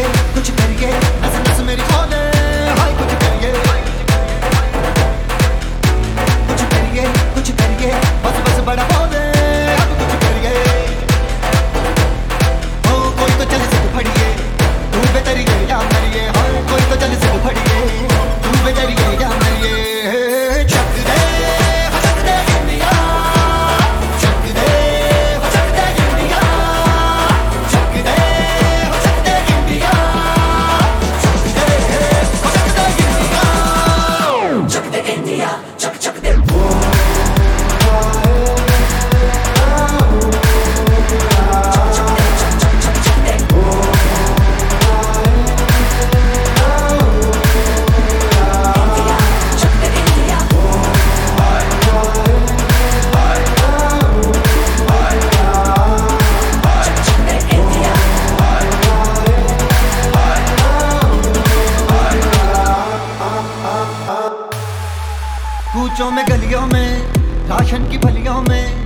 कुछ करिए, नस नस मेरी खोले, हाय कुछ करिए, कुछ करिए, बस बस बड़ा बोले, अब कुछ करिए। ओ कोई तो चल सिद्ध फड़िए, तू बेतरिए या मरिए, हाय कोई तो चल सिद्ध फड़िए, तू बेतरिए या मरिए। चक दे हो चक दे इंडिया, चक दे हो चक दे इंडिया, चक दे हो चक दे इंडिया, चक दे हो चक दे इंडिया, चक दे इंडिया, चक चक दे। कूचों में गलियों में, राशन की फलियों में,